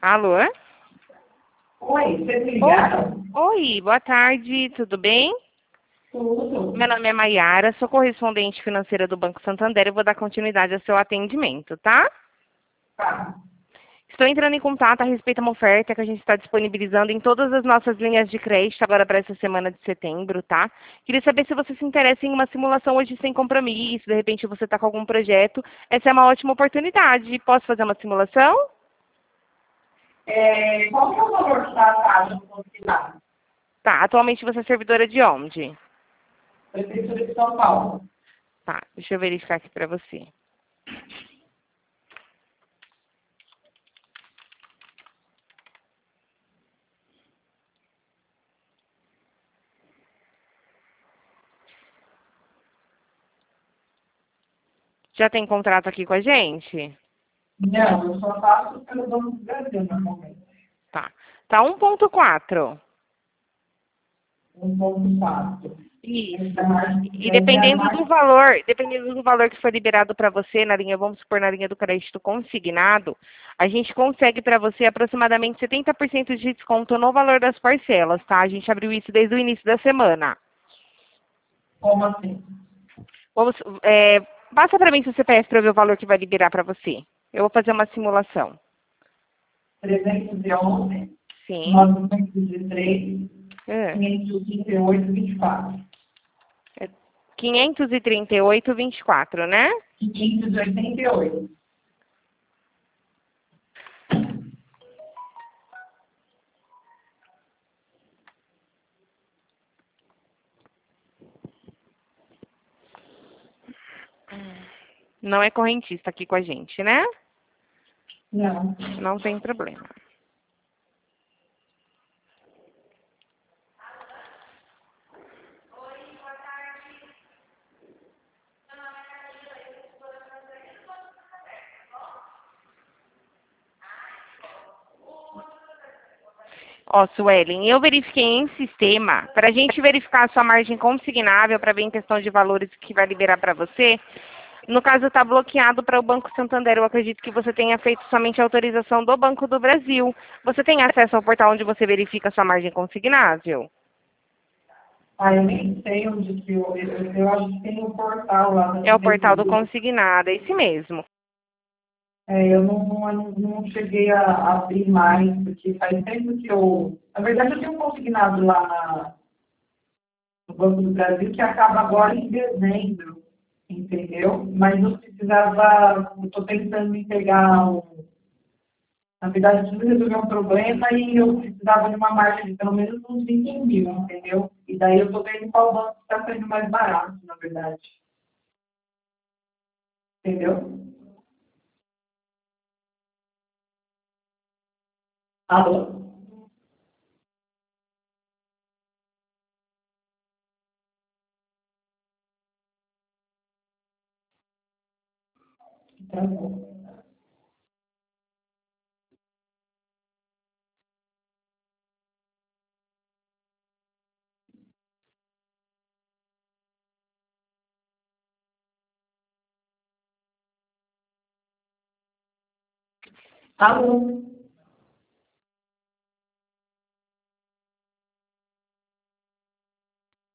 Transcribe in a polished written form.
Alô? Oi, vocês me Oi, ligaram? oi, boa tarde, tudo bem? Tudo. Meu nome é Maiara, sou correspondente financeira do Banco Santander e vou dar continuidade ao seu atendimento, tá? Tá. Estou entrando em contato a respeito de uma oferta que a gente está disponibilizando em todas as nossas linhas de crédito agora para essa semana de setembro, tá? Queria saber se você se interessa em uma simulação hoje sem compromisso, de repente você está com algum projeto. Essa é uma ótima oportunidade. Posso fazer uma simulação? Qual que é o valor da taxa do consignado? Tá, atualmente você é servidora de onde? Prefeitura de São Paulo. Tá, deixa eu verificar aqui para você. Já tem contrato aqui com a gente? Não, eu só faço pelo Banco do Brasil normalmente. Tá. Tá 1,4. 1,4. Isso. Essa margem E é a dependendo do valor que for liberado para você na linha, vamos supor, na linha do crédito consignado, a gente consegue para você aproximadamente 70% de desconto no valor das parcelas, tá? A gente abriu isso desde o início da semana. como assim? Vamos, passa para mim seu CPF para eu ver o valor que vai liberar para você. Eu vou fazer uma simulação. 311, Sim. 903, É. 538, 24. É 538,24, né? 588. Não é correntista aqui com a gente, né? Não. Não tem problema. Ó, Suelen, eu verifiquei em sistema, para a gente verificar a sua margem consignável, para ver em questão de valores que vai liberar para você, no caso está bloqueado para o Banco Santander. Eu acredito que você tenha feito somente a autorização do Banco do Brasil. Você tem acesso ao portal onde você verifica a sua margem consignável? Ah, eu nem sei onde que eu acho que tem um portal lá da É o portal do prefeitura. consignado, é esse mesmo. Eu não cheguei a abrir mais, porque faz tempo que eu. Na verdade, eu tenho um consignado lá no Banco do Brasil que acaba agora em dezembro, entendeu? Mas eu precisava. Eu estou pensando em pegar um. Na verdade, eu preciso resolver um problema e eu precisava de uma margem de pelo menos uns 20 mil, entendeu? E daí eu estou vendo qual banco está sendo mais barato, na verdade. Entendeu? Alô? Tá bom. Alô?